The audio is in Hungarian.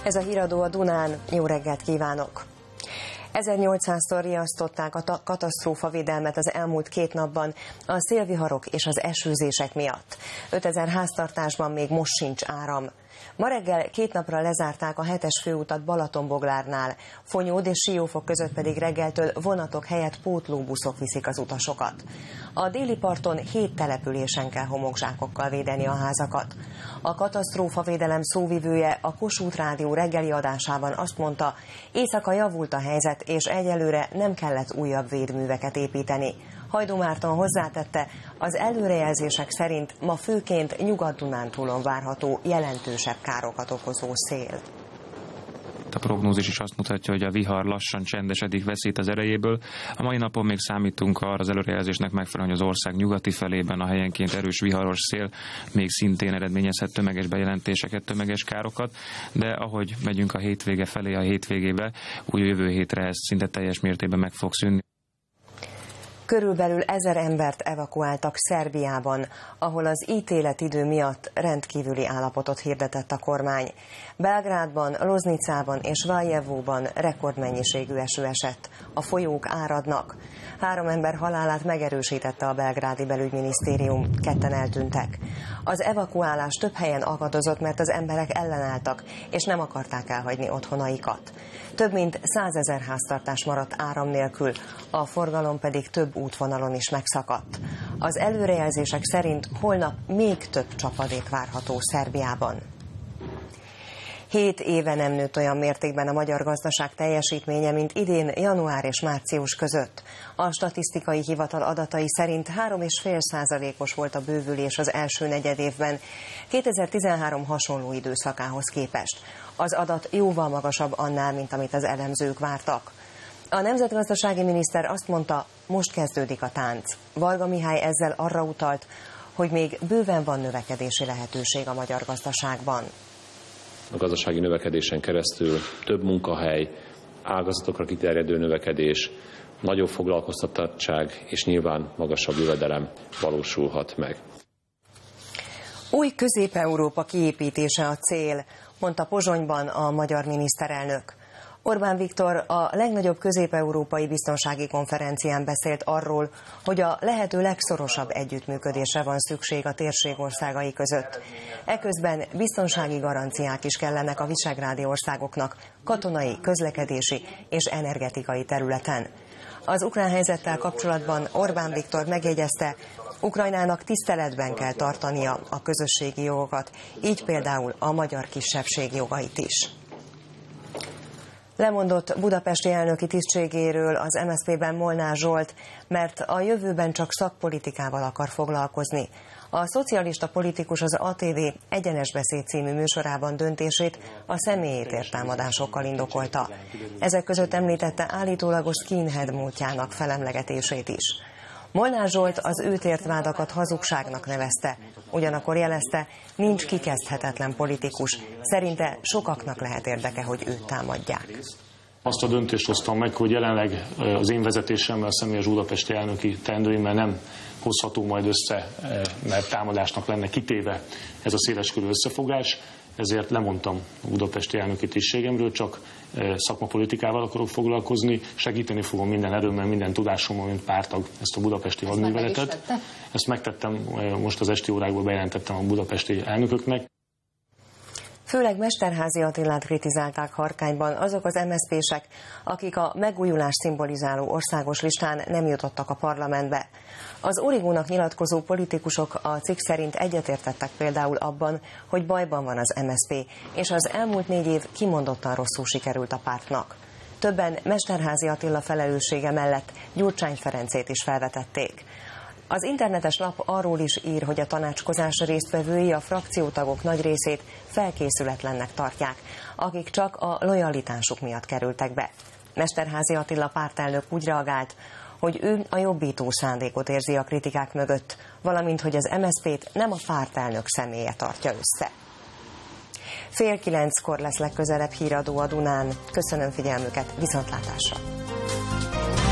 Ez a híradó a Dunán. Jó reggelt kívánok! 1800-szor riasztották a katasztrófavédelmet az elmúlt 2 napban a szélviharok és az esőzések miatt. 5000 háztartásban még most sincs áram. Ma reggel 2 napra lezárták a 7-es főutat Balatonboglárnál, Fonyód és Siófok között pedig reggeltől vonatok helyett pótlóbuszok viszik az utasokat. A déli parton 7 településen kell homokzsákokkal védeni a házakat. A katasztrófavédelem szóvivője a Kossuth Rádió reggeli adásában azt mondta, éjszaka javult a helyzet, és egyelőre nem kellett újabb védműveket építeni. Hajdú Márton hozzátette, az előrejelzések szerint ma főként Nyugat-Dunántúlon várható jelentősebb károkat okozó szél. A prognózis is azt mutatja, hogy a vihar lassan csendesedik, veszít az erejéből. A mai napon még számítunk arra az előrejelzésnek megfelelően, hogy az ország nyugati felében a helyenként erős viharos szél még szintén eredményezhet tömeges bejelentéseket, tömeges károkat, de ahogy megyünk a hétvége felé, a hétvégébe, új jövő hétre ez szinte teljes mértékben meg fog szűnni. Körülbelül 1000 embert evakuáltak Szerbiában, ahol az ítéletidő miatt rendkívüli állapotot hirdetett a kormány. Belgrádban, Loznicában és Valjevóban rekordmennyiségű eső esett. A folyók áradnak. 3 ember halálát megerősítette a belgrádi belügyminisztérium, 2-en eltűntek. Az evakuálás több helyen akadozott, mert az emberek ellenálltak, és nem akarták elhagyni otthonaikat. Több mint 100 000 háztartás maradt áram nélkül, a forgalom pedig több útvonalon is megszakadt. Az előrejelzések szerint holnap még több csapadék várható Szerbiában. 7 éve nem nőtt olyan mértékben a magyar gazdaság teljesítménye, mint idén január és március között. A statisztikai hivatal adatai szerint 3,5%-os volt a bővülés az első negyedévben, 2013 hasonló időszakához képest. Az adat jóval magasabb annál, mint amit az elemzők vártak. A nemzetgazdasági miniszter azt mondta, most kezdődik a tánc. Varga Mihály ezzel arra utalt, hogy még bőven van növekedési lehetőség a magyar gazdaságban. A gazdasági növekedésen keresztül több munkahely, ágazatokra kiterjedő növekedés, nagyobb foglalkoztatottság és nyilván magasabb jövedelem valósulhat meg. Új Közép-Európa kiépítése a cél, mondta Pozsonyban a magyar miniszterelnök. Orbán Viktor a legnagyobb közép-európai biztonsági konferencián beszélt arról, hogy a lehető legszorosabb együttműködésre van szükség a térség országai között. Eközben biztonsági garanciák is kellenek a visegrádi országoknak katonai, közlekedési és energetikai területen. Az ukrán helyzettel kapcsolatban Orbán Viktor megjegyezte, Ukrajnának tiszteletben kell tartania a közösségi jogokat, így például a magyar kisebbség jogait is. Lemondott budapesti elnöki tisztségéről az MSZP-ben Molnár Zsolt, mert a jövőben csak szakpolitikával akar foglalkozni. A szocialista politikus az ATV Egyenes Beszéd című műsorában döntését a személyét ért támadásokkal indokolta. Ezek között említette állítólagos skinhead múltjának felemlegetését is. Molnár Zsolt az őt ért vádakat hazugságnak nevezte, ugyanakkor jelezte, nincs kikezdhetetlen politikus. Szerinte sokaknak lehet érdeke, hogy őt támadják. Azt a döntést hoztam meg, hogy jelenleg az én vezetésemmel a személyes budapesti elnöki teendőimmel nem hozható majd össze, mert támadásnak lenne kitéve ez a széleskörű összefogás. Ezért lemondtam a budapesti elnöki tisztségemről, csak szakmapolitikával akarok foglalkozni, segíteni fogom minden erőmmel, minden tudásommal, mint pártag ezt a budapesti hadműveletet. Ezt megtettem, most az esti órákból bejelentettem a budapesti elnököknek. Főleg Mesterházy Attilát kritizálták Harkányban azok az MSZP-sek, akik a megújulást szimbolizáló országos listán nem jutottak a parlamentbe. Az Origónak nyilatkozó politikusok a cikk szerint egyetértettek például abban, hogy bajban van az MSZP, és az elmúlt 4 év kimondottan rosszul sikerült a pártnak. Többen Mesterházy Attila felelőssége mellett Gyurcsány Ferencét is felvetették. Az internetes lap arról is ír, hogy a tanácskozás résztvevői a frakciótagok nagy részét felkészületlennek tartják, akik csak a lojalitásuk miatt kerültek be. Mesterházy Attila pártelnök úgy reagált, hogy ő a jobbító szándékot érzi a kritikák mögött, valamint hogy az MSZP-t nem a pártelnök személye tartja össze. 8:30 lesz legközelebb híradó a Dunán. Köszönöm figyelmüket, viszontlátásra!